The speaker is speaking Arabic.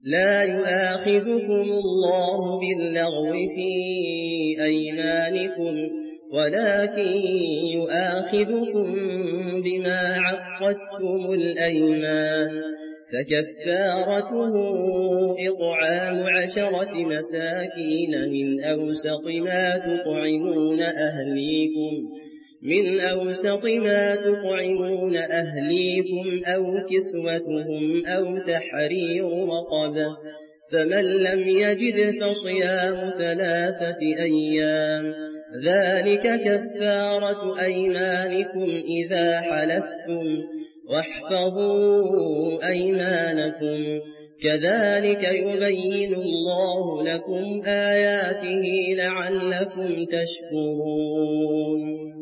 لا يؤاخذكم الله باللغو في أيمانكم ولكن يؤاخذكم بما عقدتم الأيمان فكفارته إطعام 10 مساكين من أوسط ما تطعمون أهليكم أو كسوتهم أو تحرير رقبة فمن لم يجد فصيام 3 أيام ذلك كفارة أيمانكم إذا حلفتم واحفظوا أيمانكم كذلك يبين الله لكم آياته لعلكم تشكرون